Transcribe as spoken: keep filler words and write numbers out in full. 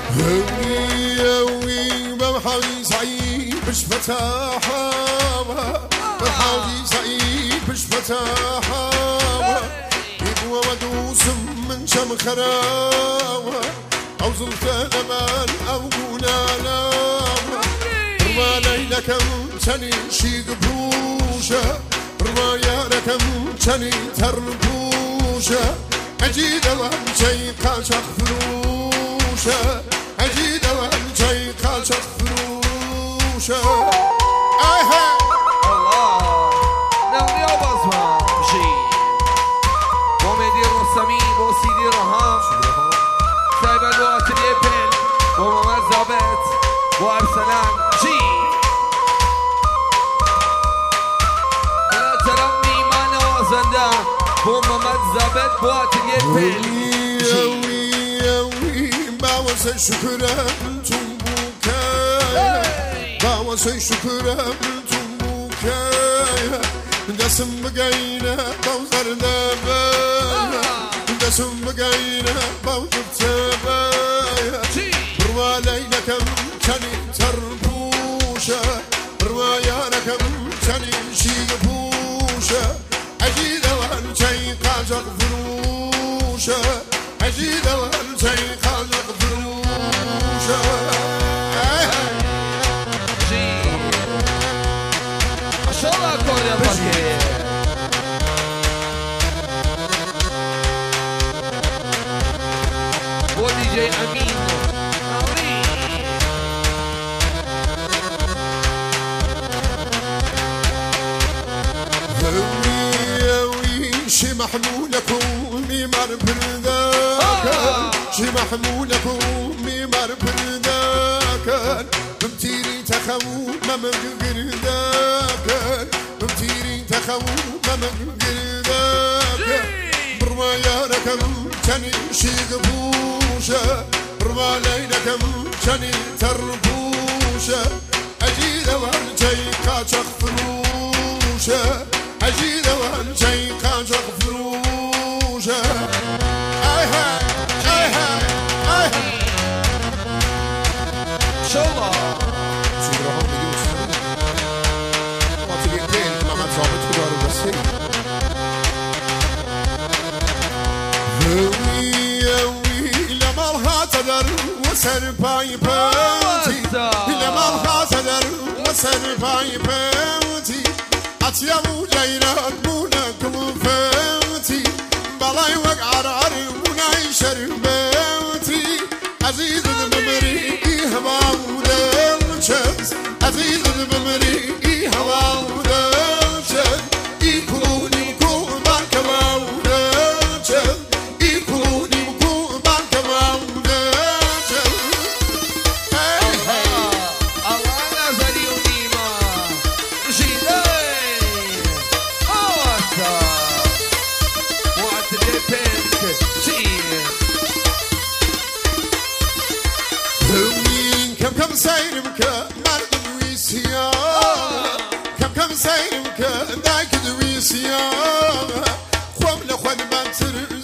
هوي هوي بمحاولي سعيد مش فتاحة بمحاولي سعيد مش فتاحة يبوى ودوس من شم خراوة أو زلت الأمان أو قولالا رما ليلكم تني شي قبوشة رما ياركم تني تربوشة أجيد وانشي قاشق فروشة أجيد وانشي قاشق فروشة أيها الله نغني وبصمة شي ومدي الرسمي وسيدي رهام سايب الوقت اليبن وممزبت وأرسلان شي لا ترمي ما نوازندا وممزبت وقت اليبن باوسه شکرم تو بوکه باوسه شکرم تو بوکه دستم بگیره باوزر نبه دستم بگیره باوزر تبه بروا لیلکم چنی تربوشه بروا یارکم چنی شیگ پوشه اجید وان چی قاجق فروشه اجید وان چی قاجق ودي جي أمين هوي هوي شي محمولكم ميمار برداكن شي محمولكم ميمار برداكن بمتيري تخو ممن قرداكن بمتيري تخو ممن قرداكن برما ياركم تني شي قبوشة برما ليلكم تني تربوشة أجيد وانجي قاچق فروشة أجيد وانجي قاچق فروشة أيها أيها أيها شو الله سيدرهم بديوس ما تليتين ما تصابت كدار البسيط هوي هوي لما الخاتدر وسر باي بوتي لما الخاتدر وسر باي بوتي أتيامو جيرات مونك وفوتي بلاي وقع راري وناي شربوتي عزيز الممري هوا ودلشز عزيز الممري هوا ودلشز يكوني كون باركوا ودلشز يكوني كون باركوا ودلشز الله نزل يونيما شيلي أوسا وقت البنك شيل هوين كم كم سيرمك مرد ويسيان كم كم سيرمك دايك ويسيان خوم لخوان بانتر